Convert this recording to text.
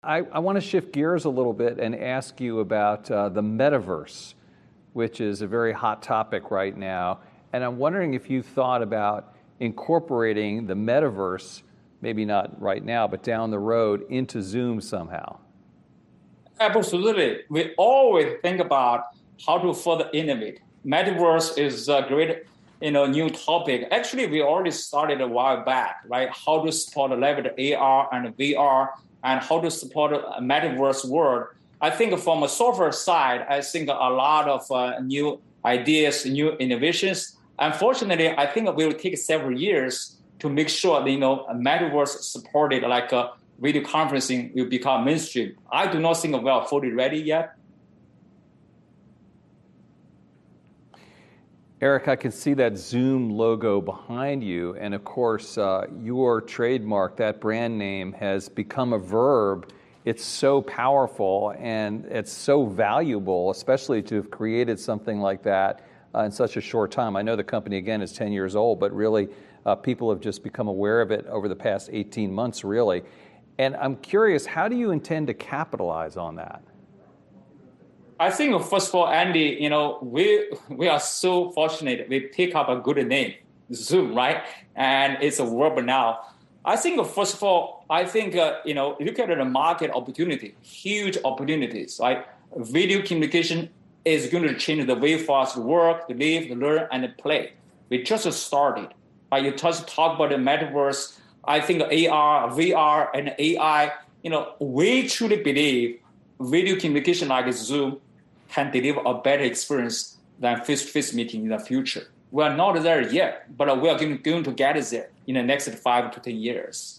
I want to shift gears a little bit and ask you about the metaverse, which is a very hot topic right now. And I'm wondering if you thought about incorporating the metaverse, maybe not right now, but down the road, into Zoom somehow. Absolutely. We always think about how to further innovate. Metaverse is a great, new topic. Actually, we already started a while back, right? How to support leverage AR and VR, and how to support a metaverse world. I think from a software side, I think a lot of new ideas, new innovations. Unfortunately, I think it will take several years to make sure that, a metaverse supported like video conferencing will become mainstream. I do not think we are fully ready yet. Eric, I can see that Zoom logo behind you, and of course, your trademark, that brand name, has become a verb. It's so powerful and it's so valuable, especially to have created something like that in such a short time. I know the company, again, is 10 years old, but really people have just become aware of it over the past 18 months, really. And I'm curious, how do you intend to capitalize on that? I think, first of all, Andy, we are so fortunate. We pick up a good name, Zoom, right? And it's a verb now. I think, first of all, look at the market opportunity, huge opportunities, right? Video communication is going to change the way for us to work, to live, to learn, and to play. We just started. Right? You just talk about the metaverse. I think AR, VR, and AI, we truly believe video communication like Zoom can deliver a better experience than face-to-face meeting in the future. We are not there yet, but we are going to get there in the next 5 to 10 years.